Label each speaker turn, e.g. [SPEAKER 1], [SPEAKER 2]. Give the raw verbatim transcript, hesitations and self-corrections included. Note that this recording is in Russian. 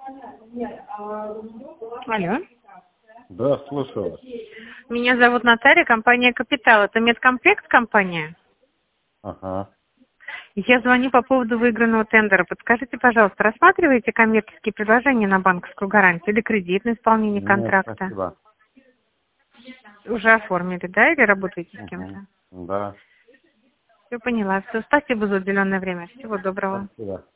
[SPEAKER 1] Алло.
[SPEAKER 2] Да, слушаю вас.
[SPEAKER 1] Меня зовут Наталья, компания «Капитал». Это медкомплект компания?
[SPEAKER 2] Ага.
[SPEAKER 1] Я звоню по поводу выигранного тендера. Подскажите, пожалуйста, рассматриваете коммерческие предложения на банковскую гарантию или кредит на исполнение
[SPEAKER 2] Нет,
[SPEAKER 1] контракта?
[SPEAKER 2] спасибо.
[SPEAKER 1] Уже оформили, да, или работаете с
[SPEAKER 2] Угу.
[SPEAKER 1] кем-то?
[SPEAKER 2] Да,
[SPEAKER 1] Все поняла. Все, спасибо за уделенное время. Всего доброго.
[SPEAKER 2] спасибо.